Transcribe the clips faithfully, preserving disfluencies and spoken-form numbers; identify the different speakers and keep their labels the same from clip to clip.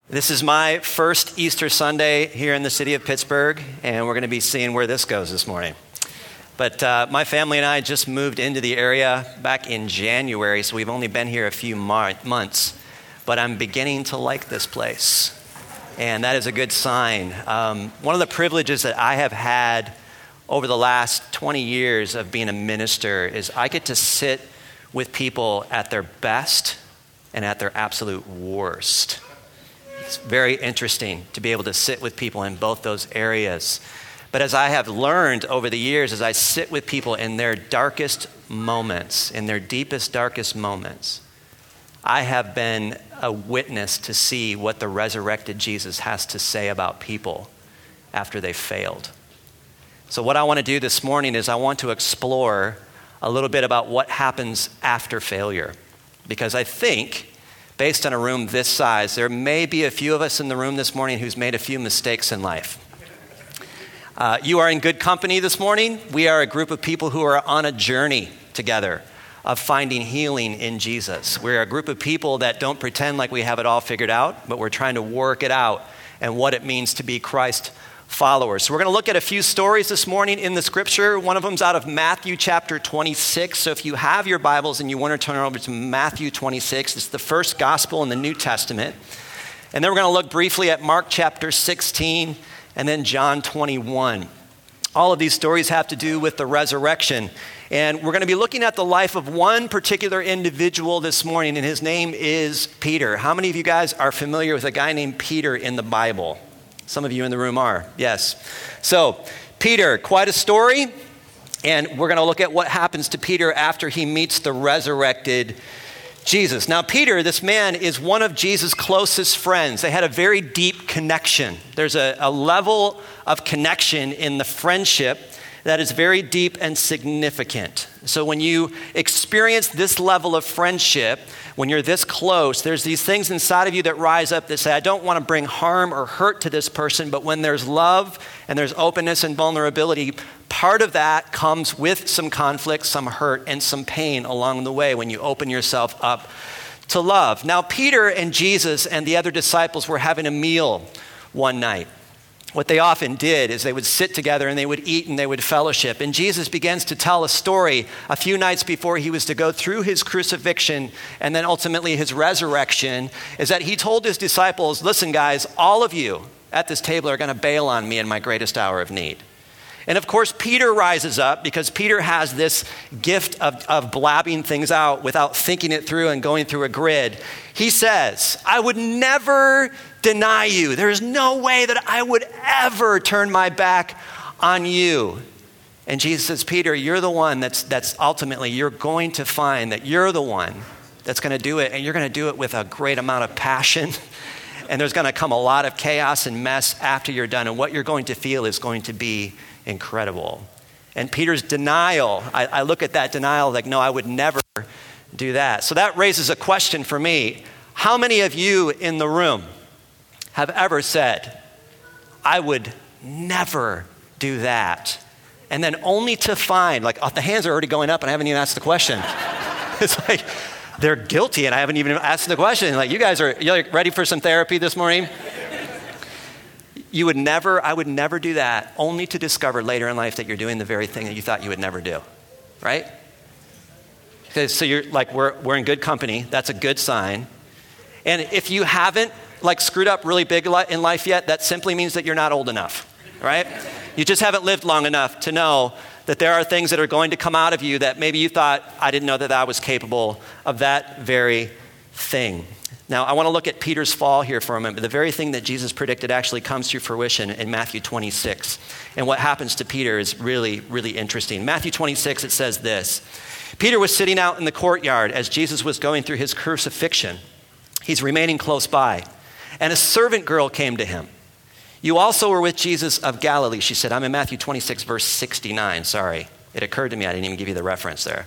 Speaker 1: This is my first Easter Sunday here in the city of Pittsburgh, and we're going to be seeing where this goes this morning. But uh, my family and I just moved into the area back in January, so we've only been here a few mar- months. But I'm beginning to like this place, and that is a good sign. Um, one of the privileges that I have had over the last twenty years of being a minister is I get to sit with people at their best and at their absolute worst. It's very interesting to be able to sit with people in both those areas. But as I have learned over the years, as I sit with people in their darkest moments, in their deepest, darkest moments, I have been a witness to see what the resurrected Jesus has to say about people after they've failed. So what I want to do this morning is I want to explore a little bit about what happens after failure. Because I think, based on a room this size, there may be a few of us in the room this morning who's made a few mistakes in life. Uh, you are in good company this morning. We are a group of people who are on a journey together of finding healing in Jesus. We're a group of people that don't pretend like we have it all figured out, but we're trying to work it out and what it means to be Christ followers. So we're going to look at a few stories this morning in the scripture. One of them is out of Matthew chapter twenty-six. So if you have your Bibles and you want to turn over to Matthew twenty-six, it's the first gospel in the New Testament. And then we're going to look briefly at Mark chapter sixteen and then John twenty-one. All of these stories have to do with the resurrection. And we're going to be looking at the life of one particular individual this morning, and his name is Peter. How many of you guys are familiar with a guy named Peter in the Bible? Some of you in the room are, yes. So, Peter, quite a story, and we're going to look at what happens to Peter after he meets the resurrected Jesus. Now, Peter, this man, is one of Jesus' closest friends. They had a very deep connection. There's a, a level of connection in the friendship that is very deep and significant. So when you experience this level of friendship, when you're this close, there's these things inside of you that rise up that say, I don't want to bring harm or hurt to this person, but when there's love and there's openness and vulnerability, part of that comes with some conflict, some hurt, and some pain along the way when you open yourself up to love. Now, Peter and Jesus and the other disciples were having a meal one night. What they often did is they would sit together and they would eat and they would fellowship. And Jesus begins to tell a story a few nights before he was to go through his crucifixion and then ultimately his resurrection, is that he told his disciples, listen guys, all of you at this table are going to bail on me in my greatest hour of need. And of course, Peter rises up because Peter has this gift of, of blabbing things out without thinking it through and going through a grid. He says, I would never deny you. There's no way that I would ever turn my back on you. And Jesus says, Peter, you're the one that's, that's ultimately, you're going to find that you're the one that's going to do it. And you're going to do it with a great amount of passion. And there's going to come a lot of chaos and mess after you're done. And what you're going to feel is going to be incredible. And Peter's denial, I, I look at that denial like, no, I would never do that. So that raises a question for me. How many of you in the room have ever said, I would never do that? And then only to find, like, oh, the hands are already going up and I haven't even asked the question. It's like, they're guilty and I haven't even asked the question. Like, you guys are you're ready for some therapy this morning? You would never, I would never do that, only to discover later in life that you're doing the very thing that you thought you would never do, right? Okay, so you're like, we're we're in good company. That's a good sign. And if you haven't like screwed up really big in life yet, that simply means that you're not old enough, right? You just haven't lived long enough to know that there are things that are going to come out of you that maybe you thought, I didn't know that I was capable of that very thing. Now, I want to look at Peter's fall here for a moment. The very thing that Jesus predicted actually comes to fruition in Matthew twenty-six. And what happens to Peter is really, really interesting. Matthew twenty-six, it says this. Peter was sitting out in the courtyard as Jesus was going through his crucifixion. He's remaining close by. And a servant girl came to him. You also were with Jesus of Galilee, she said. I'm in Matthew twenty-six, verse sixty-nine. Sorry. It occurred to me I didn't even give you the reference there.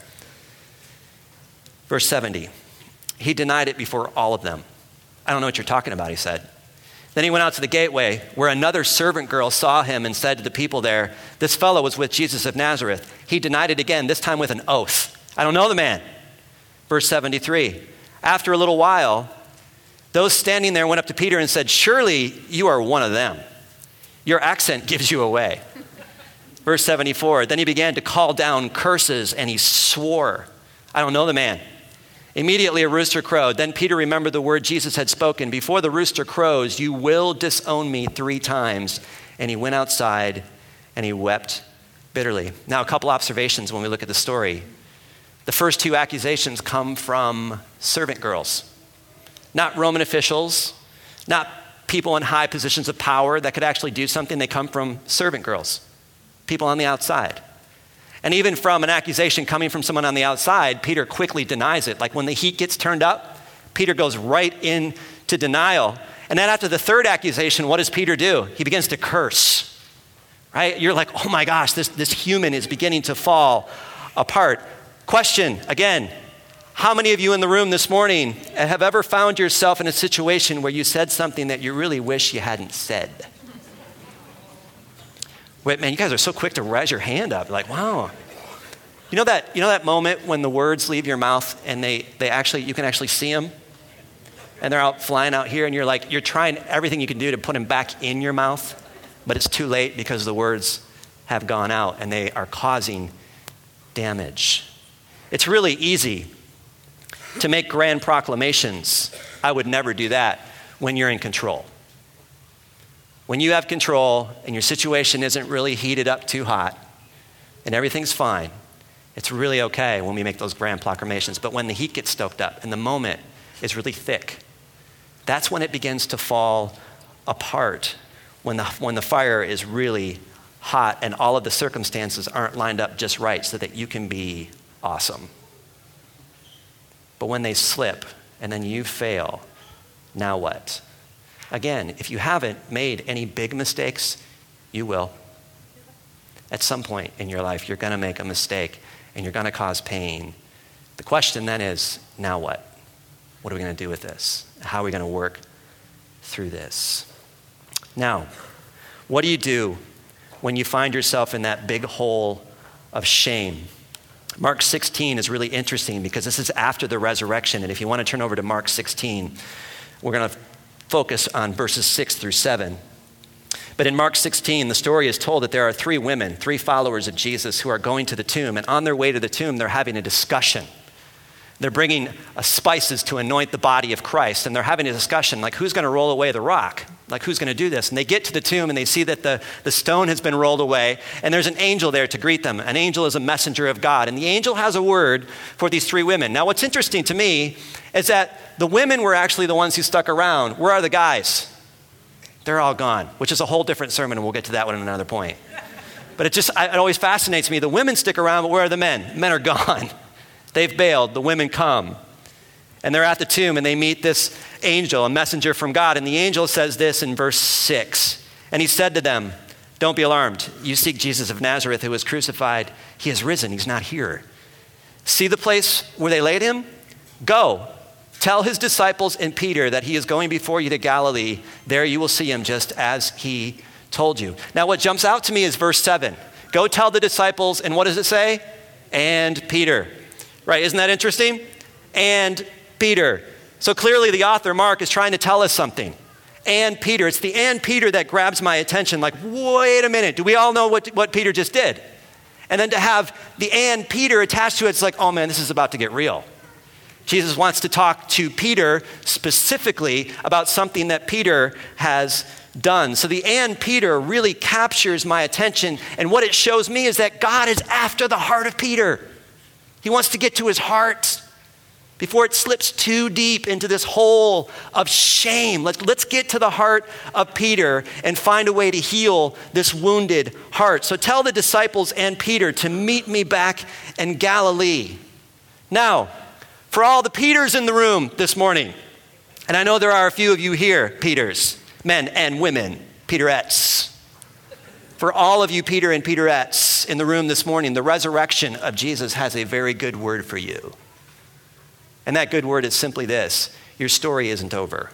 Speaker 1: Verse seventy. He denied it before all of them. I don't know what you're talking about, he said. Then he went out to the gateway where another servant girl saw him and said to the people there, this fellow was with Jesus of Nazareth. He denied it again, this time with an oath. I don't know the man. Verse seventy-three. After a little while, Those standing there went up to Peter and said, "Surely you are one of them. Your accent gives you away." Verse seventy-four, then he began to call down curses and he swore, "I don't know the man." Immediately a rooster crowed. Then Peter remembered the word Jesus had spoken, "Before the rooster crows, you will disown me three times." And he went outside and he wept bitterly. Now, a couple observations when we look at the story. The first two accusations come from servant girls. Not Roman officials, not people in high positions of power that could actually do something. They come from servant girls, people on the outside. And even from an accusation coming from someone on the outside, Peter quickly denies it. Like when the heat gets turned up, Peter goes right into denial. And then after the third accusation, what does Peter do? He begins to curse, right? You're like, oh my gosh, this, this human is beginning to fall apart. Question, again, how many of you in the room this morning have ever found yourself in a situation where you said something that you really wish you hadn't said? Wait, man, you guys are so quick to raise your hand up. Like, wow. You know that, you know that moment when the words leave your mouth and they, they actually, you can actually see them? And they're out flying out here and you're like, you're trying everything you can do to put them back in your mouth, but it's too late because the words have gone out and they are causing damage. It's really easy to make grand proclamations. I would never do that when you're in control. When you have control and your situation isn't really heated up too hot and everything's fine, it's really okay when we make those grand proclamations. But when the heat gets stoked up and the moment is really thick, that's when it begins to fall apart, when the, when the fire is really hot and all of the circumstances aren't lined up just right so that you can be awesome. But when they slip and then you fail, now what? Again, if you haven't made any big mistakes, you will. At some point in your life, you're going to make a mistake and you're going to cause pain. The question then is, now what? What are we going to do with this? How are we going to work through this? Now, what do you do when you find yourself in that big hole of shame? Mark sixteen is really interesting because this is after the resurrection. And if you want to turn over to Mark sixteen, we're going to focus on verses six through seven. But in Mark sixteen, the story is told that there are three women, three followers of Jesus who are going to the tomb. And on their way to the tomb, they're having a discussion. They're bringing uh, spices to anoint the body of Christ. And they're having a discussion like, who's going to roll away the rock? Like, who's going to do this? And they get to the tomb and they see that the, the stone has been rolled away. And there's an angel there to greet them. An angel is a messenger of God. And the angel has a word for these three women. Now, what's interesting to me is that the women were actually the ones who stuck around. Where are the guys? They're all gone, which is a whole different sermon. And we'll get to that one at another point. But it just, it always fascinates me. The women stick around, but where are the men? Men are gone. They've bailed. The women come. And they're at the tomb and they meet this angel, a messenger from God. And the angel says this in verse six. And he said to them, "Don't be alarmed. You seek Jesus of Nazareth who was crucified. He has risen. He's not here. See the place where they laid him? Go. Tell his disciples and Peter that he is going before you to Galilee. There you will see him just as he told you." Now what jumps out to me is verse seven. Go tell the disciples, and what does it say? And Peter. Right, isn't that interesting? And Peter. So clearly the author, Mark, is trying to tell us something. And Peter. It's the and Peter that grabs my attention. Like, wait a minute. Do we all know what, what Peter just did? And then to have the and Peter attached to it, it's like, oh man, this is about to get real. Jesus wants to talk to Peter specifically about something that Peter has done. So the and Peter really captures my attention. And what it shows me is that God is after the heart of Peter. He wants to get to his heart before it slips too deep into this hole of shame. Let's, let's get to the heart of Peter and find a way to heal this wounded heart. So tell the disciples and Peter to meet me back in Galilee. Now, for all the Peters in the room this morning, and I know there are a few of you here, Peters, men and women, Peterettes. For all of you Peter and Peterettes in the room this morning, the resurrection of Jesus has a very good word for you. And that good word is simply this: your story isn't over.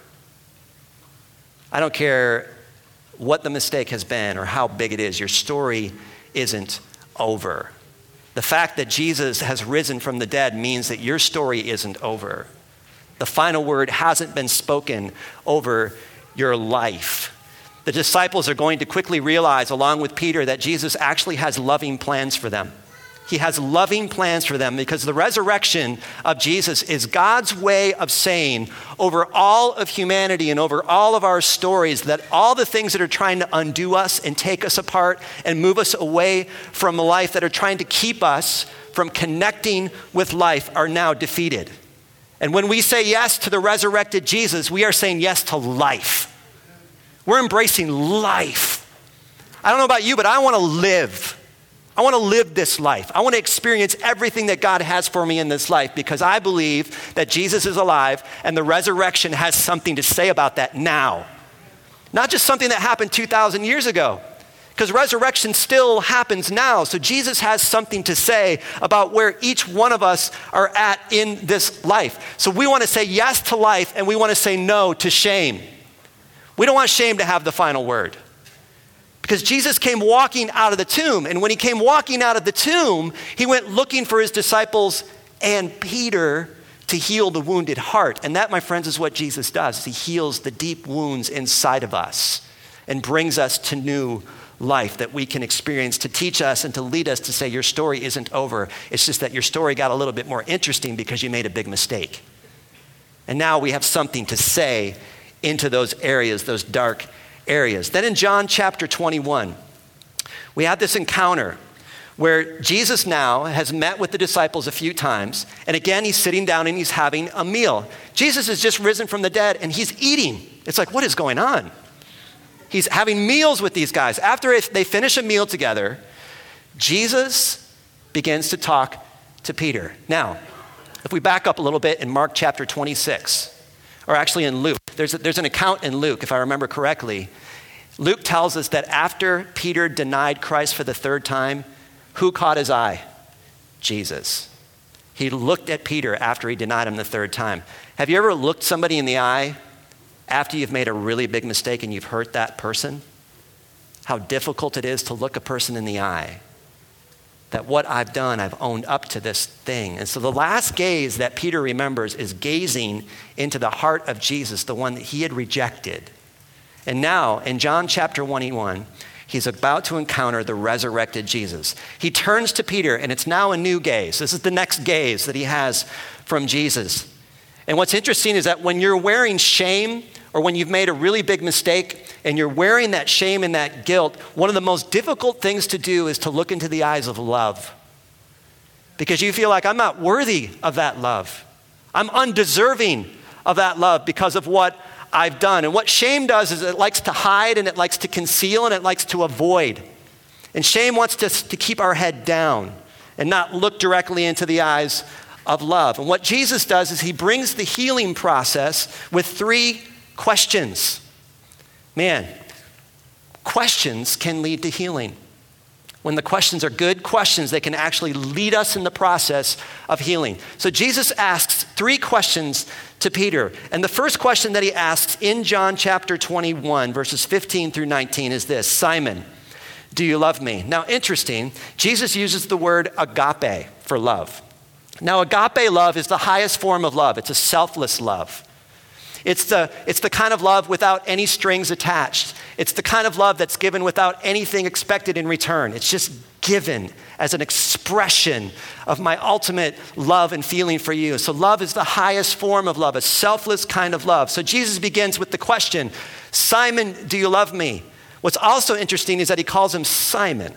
Speaker 1: I don't care what the mistake has been or how big it is, your story isn't over. The fact that Jesus has risen from the dead means that your story isn't over. The final word hasn't been spoken over your life. The disciples are going to quickly realize, along with Peter, that Jesus actually has loving plans for them. He has loving plans for them because the resurrection of Jesus is God's way of saying over all of humanity and over all of our stories that all the things that are trying to undo us and take us apart and move us away from life, that are trying to keep us from connecting with life, are now defeated. And when we say yes to the resurrected Jesus, we are saying yes to life. We're embracing life. I don't know about you, but I want to live. I want to live this life. I want to experience everything that God has for me in this life because I believe that Jesus is alive and the resurrection has something to say about that now. Not just something that happened two thousand years ago, because resurrection still happens now. So Jesus has something to say about where each one of us are at in this life. So we want to say yes to life and we want to say no to shame. We don't want shame to have the final word. Because Jesus came walking out of the tomb, and when he came walking out of the tomb, he went looking for his disciples and Peter to heal the wounded heart. And that, my friends, is what Jesus does. He heals the deep wounds inside of us and brings us to new life that we can experience, to teach us and to lead us to say your story isn't over. It's just that your story got a little bit more interesting because you made a big mistake. And now we have something to say into those areas, those dark areas. Then in John chapter twenty-one, we have this encounter where Jesus now has met with the disciples a few times. And again, he's sitting down and he's having a meal. Jesus has just risen from the dead and he's eating. It's like, what is going on? He's having meals with these guys. After they finish a meal together, Jesus begins to talk to Peter. Now, if we back up a little bit in Mark chapter twenty-six, or actually in Luke, there's, a, there's an account in Luke, if I remember correctly. Luke tells us that after Peter denied Christ for the third time, who caught his eye? Jesus. He looked at Peter after he denied him the third time. Have you ever looked somebody in the eye after you've made a really big mistake and you've hurt that person? How difficult it is to look a person in the eye. That what I've done, I've owned up to this thing. And so the last gaze that Peter remembers is gazing into the heart of Jesus, the one that he had rejected. And now in John chapter twenty-one, he's about to encounter the resurrected Jesus. He turns to Peter and it's now a new gaze. This is the next gaze that he has from Jesus. And what's interesting is that when you're wearing shame or when you've made a really big mistake and you're wearing that shame and that guilt, one of the most difficult things to do is to look into the eyes of love. Because you feel like I'm not worthy of that love. I'm undeserving of that love because of what I've done. And what shame does is it likes to hide and it likes to conceal and it likes to avoid. And shame wants us to, to keep our head down and not look directly into the eyes of love. And what Jesus does is he brings the healing process with three questions. Man, questions can lead to healing. When the questions are good questions, they can actually lead us in the process of healing. So Jesus asks three questions to Peter. And the first question that he asks in John chapter twenty-one, verses fifteen through nineteen is this: Simon, do you love me? Now, interesting, Jesus uses the word agape for love. Now, agape love is the highest form of love. It's a selfless love. It's the, it's the kind of love without any strings attached. It's the kind of love that's given without anything expected in return. It's just given as an expression of my ultimate love and feeling for you. So love is the highest form of love, a selfless kind of love. So Jesus begins with the question, Simon, do you love me? What's also interesting is that he calls him Simon.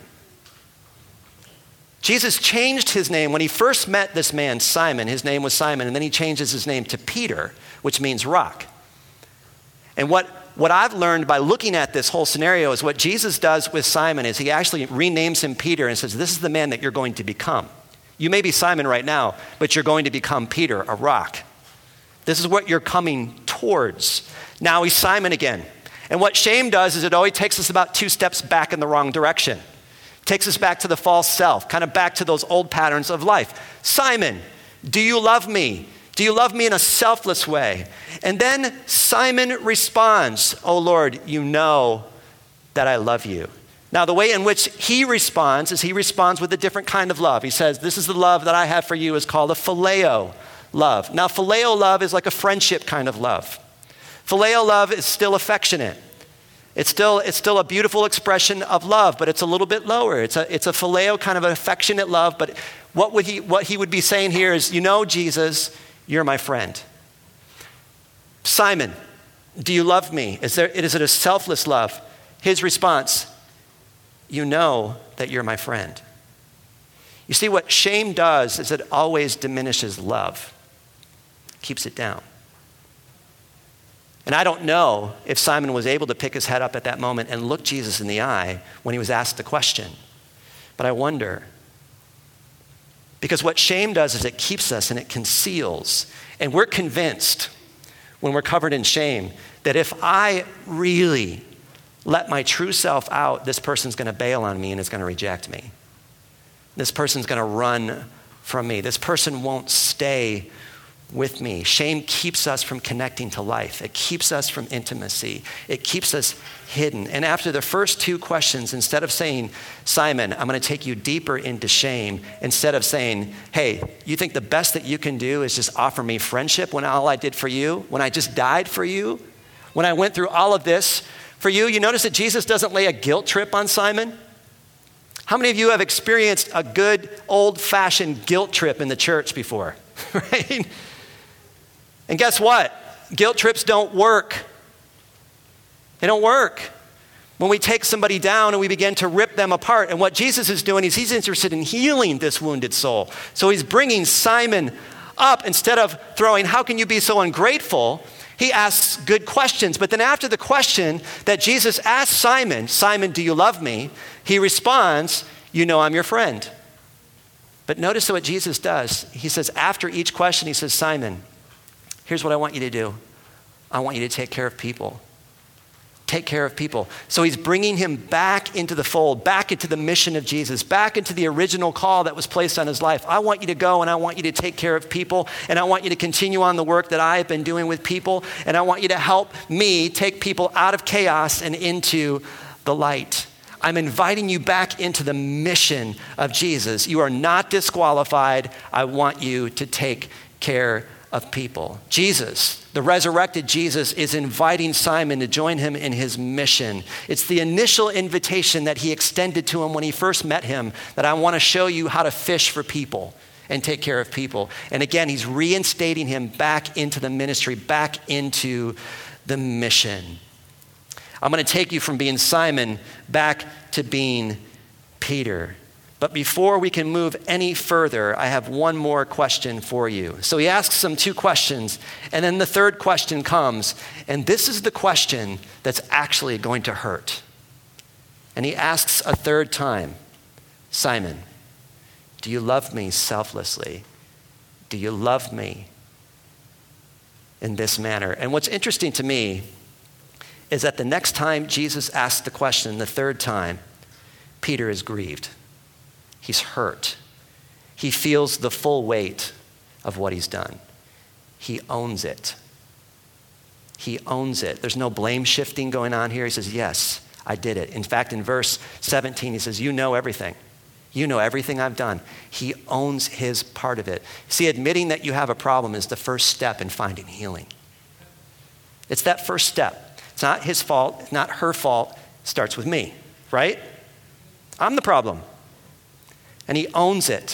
Speaker 1: Jesus changed his name. When he first met this man, Simon, his name was Simon, and then he changes his name to Peter, which means rock. And what, what I've learned by looking at this whole scenario is what Jesus does with Simon is he actually renames him Peter and says, this is the man that you're going to become. You may be Simon right now, but you're going to become Peter, a rock. This is what you're coming towards. Now he's Simon again. And what shame does is it always takes us about two steps back in the wrong direction. Takes us back to the false self, kind of back to those old patterns of life. Simon, do you love me? Do you love me in a selfless way? And then Simon responds, oh Lord, you know that I love you. Now, the way in which he responds is he responds with a different kind of love. He says, this is the love that I have for you is called a phileo love. Now, phileo love is like a friendship kind of love. Phileo love is still affectionate. It's still, it's still a beautiful expression of love, but it's a little bit lower. It's a, it's a phileo kind of an affectionate love, but what would he, what he would be saying here is, you know, Jesus, you're my friend. Simon, do you love me? Is there, is it a selfless love? His response, you know that you're my friend. You see, what shame does is it always diminishes love, keeps it down. And I don't know if Simon was able to pick his head up at that moment and look Jesus in the eye when he was asked the question. But I wonder. Because what shame does is it keeps us and it conceals. And we're convinced when we're covered in shame that if I really let my true self out, this person's going to bail on me and is going to reject me. This person's going to run from me. This person won't stay with me. Shame keeps us from connecting to life. It keeps us from intimacy. It keeps us hidden. And after the first two questions, instead of saying, Simon, I'm going to take you deeper into shame, instead of saying, hey, you think the best that you can do is just offer me friendship when all I did for you, when I just died for you, when I went through all of this for you, you notice that Jesus doesn't lay a guilt trip on Simon? How many of you have experienced a good old-fashioned guilt trip in the church before? Right? And guess what? Guilt trips don't work. They don't work. When we take somebody down and we begin to rip them apart, and what Jesus is doing is he's interested in healing this wounded soul. So he's bringing Simon up instead of throwing, how can you be so ungrateful? He asks good questions. But then after the question that Jesus asked Simon, Simon, do you love me? He responds, you know I'm your friend. But notice what Jesus does. He says, after each question, he says, Simon, here's what I want you to do. I want you to take care of people. Take care of people. So he's bringing him back into the fold, back into the mission of Jesus, back into the original call that was placed on his life. I want you to go and I want you to take care of people, and I want you to continue on the work that I have been doing with people, and I want you to help me take people out of chaos and into the light. I'm inviting you back into the mission of Jesus. You are not disqualified. I want you to take care of people. Jesus, the resurrected Jesus, is inviting Simon to join him in his mission. It's the initial invitation that he extended to him when he first met him, that I want to show you how to fish for people and take care of people. And again, he's reinstating him back into the ministry, back into the mission. I'm going to take you from being Simon back to being Peter. But before we can move any further, I have one more question for you. So he asks him two questions, and then the third question comes, and this is the question that's actually going to hurt. And he asks a third time, Simon, do you love me selflessly? Do you love me in this manner? And what's interesting to me is that the next time Jesus asks the question, the third time, Peter is grieved. He's hurt. He feels the full weight of what he's done. He owns it. He owns it. There's no blame shifting going on here. He says, yes, I did it. In fact, in verse seventeen, he says, you know everything. You know everything I've done. He owns his part of it. See, admitting that you have a problem is the first step in finding healing. It's that first step. It's not his fault. It's not her fault. It starts with me, right? I'm the problem. And he owns it.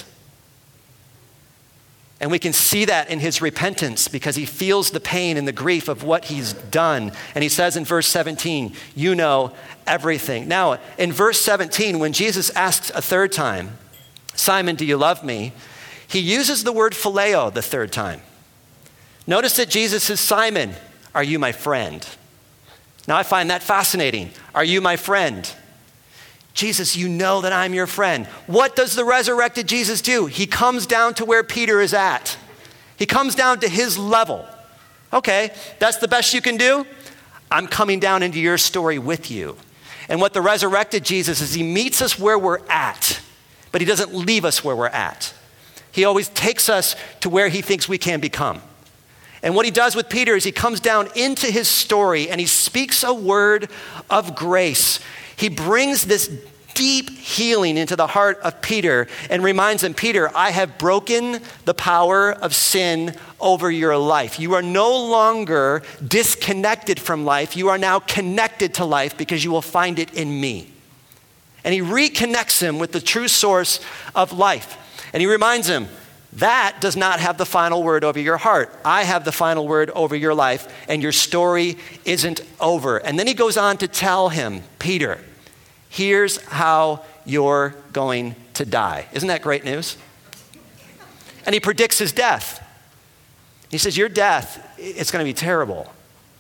Speaker 1: And we can see that in his repentance because he feels the pain and the grief of what he's done. And he says in verse seventeen, you know everything. Now, in verse seventeen, when Jesus asks a third time, Simon, do you love me? He uses the word phileo the third time. Notice that Jesus says, Simon, are you my friend? Now, I find that fascinating. Are you my friend? Jesus, you know that I'm your friend. What does the resurrected Jesus do? He comes down to where Peter is at. He comes down to his level. Okay, that's the best you can do? I'm coming down into your story with you. And what the resurrected Jesus is, he meets us where we're at, but he doesn't leave us where we're at. He always takes us to where he thinks we can become. And what he does with Peter is he comes down into his story and he speaks a word of grace. He brings this deep healing into the heart of Peter and reminds him, Peter, I have broken the power of sin over your life. You are no longer disconnected from life. You are now connected to life because you will find it in me. And he reconnects him with the true source of life. And he reminds him, that does not have the final word over your heart. I have the final word over your life, and your story isn't over. And then he goes on to tell him, Peter, here's how you're going to die. Isn't that great news? And he predicts his death. He says, your death, it's going to be terrible.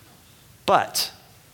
Speaker 1: But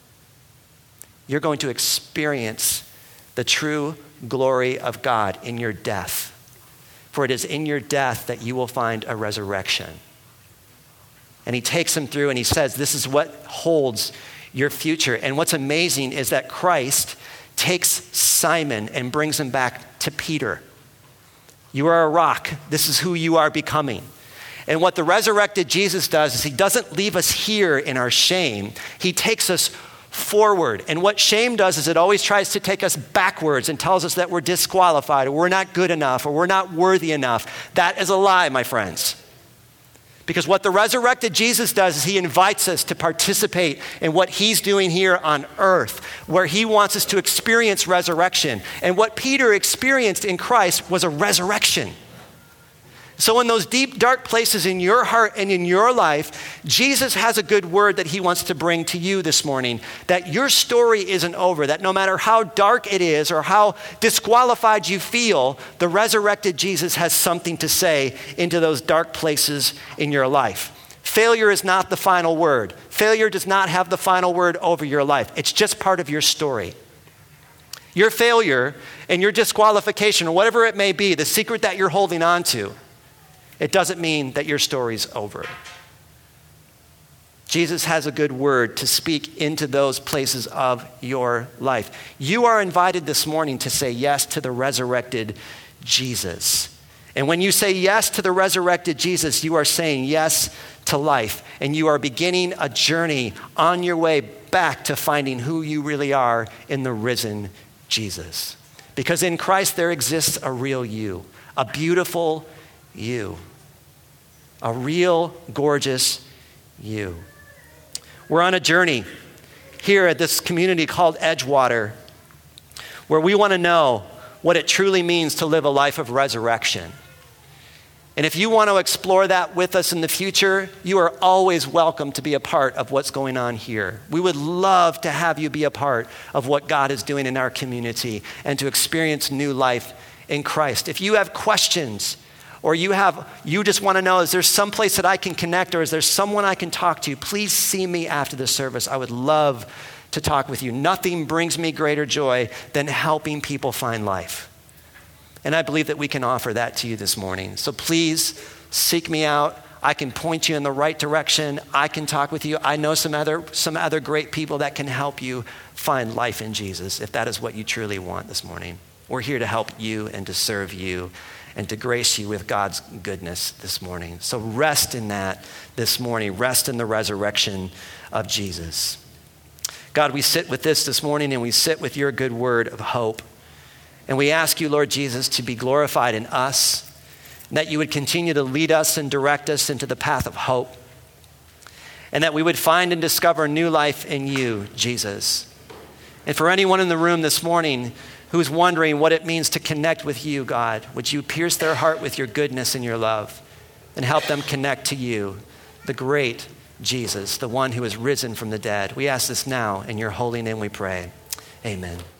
Speaker 1: you're going to experience the true glory of God in your death. For it is in your death that you will find a resurrection. And he takes him through and he says, this is what holds your future. And what's amazing is that Christ takes Simon and brings him back to Peter. You are a rock. This is who you are becoming. And what the resurrected Jesus does is he doesn't leave us here in our shame. He takes us forward. And what shame does is it always tries to take us backwards and tells us that we're disqualified or we're not good enough or we're not worthy enough. That is a lie, my friends. Because what the resurrected Jesus does is he invites us to participate in what he's doing here on earth, where he wants us to experience resurrection. And what Peter experienced in Christ was a resurrection. So in those deep, dark places in your heart and in your life, Jesus has a good word that he wants to bring to you this morning, that your story isn't over, that no matter how dark it is or how disqualified you feel, the resurrected Jesus has something to say into those dark places in your life. Failure is not the final word. Failure does not have the final word over your life. It's just part of your story. Your failure and your disqualification, or whatever it may be, the secret that you're holding on to, it doesn't mean that your story's over. Jesus has a good word to speak into those places of your life. You are invited this morning to say yes to the resurrected Jesus. And when you say yes to the resurrected Jesus, you are saying yes to life. And you are beginning a journey on your way back to finding who you really are in the risen Jesus. Because in Christ there exists a real you, a beautiful you, a real gorgeous you. We're on a journey here at this community called Edgewater, where we want to know what it truly means to live a life of resurrection. And if you want to explore that with us in the future, you are always welcome to be a part of what's going on here. We would love to have you be a part of what God is doing in our community and to experience new life in Christ. If you have questions, or you have, you just want to know, is there some place that I can connect, or is there someone I can talk to? Please see me after the service. I would love to talk with you. Nothing brings me greater joy than helping people find life. And I believe that we can offer that to you this morning. So please seek me out. I can point you in the right direction. I can talk with you. I know some other, some other great people that can help you find life in Jesus, if that is what you truly want this morning. We're here to help you and to serve you and to grace you with God's goodness this morning. So rest in that this morning. Rest in the resurrection of Jesus. God, we sit with this this morning, and we sit with your good word of hope. And we ask you, Lord Jesus, to be glorified in us, and that you would continue to lead us and direct us into the path of hope, and that we would find and discover new life in you, Jesus. And for anyone in the room this morning who's wondering what it means to connect with you, God, would you pierce their heart with your goodness and your love and help them connect to you, the great Jesus, the one who is risen from the dead. We ask this now in your holy name we pray. Amen.